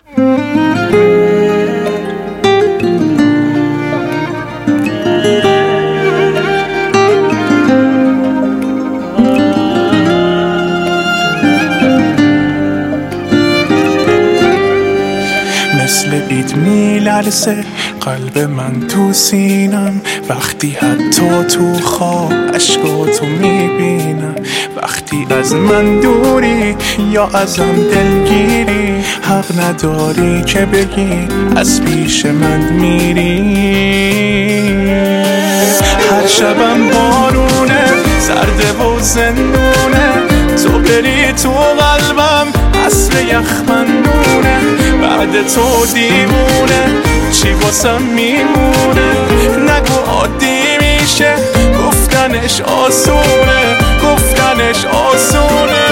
مثل اید میلرزه قلب من تو سینم وقتی حتی تو خواب عشقاتو میبینم. وقتی از من دوری یا ازم دلگیری حق نداری که بگی از پیش من میری. هر شبم بارونه سرده و زندونه تو بری تو قلبم عصر یخمندونه. بعد تو دیوونه چی واسم میمونه. نگو عادی میشه گفتنش آسونه گفتنش آسونه.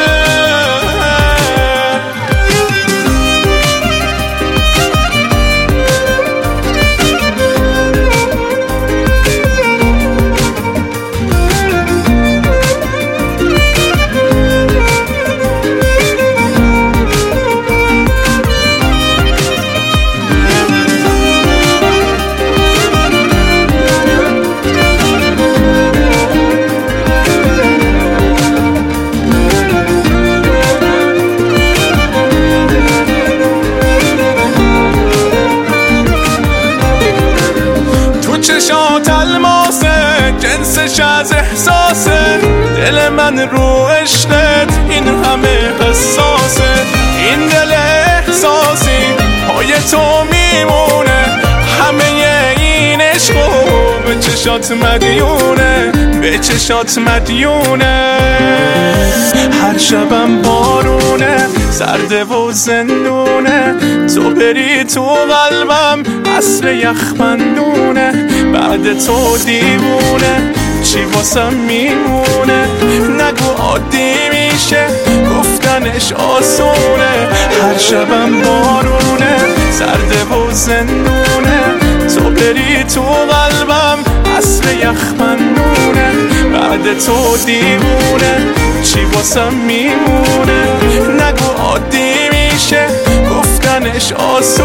چشات الماسه جنسش از احساسه. دل من رو عشقت این همه حساسه. این دل احساسی پای تو میمونه. همه این عشقو به چشات مدیونه به چشات مدیونه. هر شبم بارونه سرده و زندونه تو بری تو قلبم عصر یخمندونه. بعد تو دیوونه چی واسم میمونه. نگو عادی میشه گفتنش آسونه. هر شبم بارونه سرده و زندونه تو بری تو قلبم عصر یخمندونه. بعد تو دیوونه چی واسم میمونه. نگو عادی میشه گفتنش آسونه.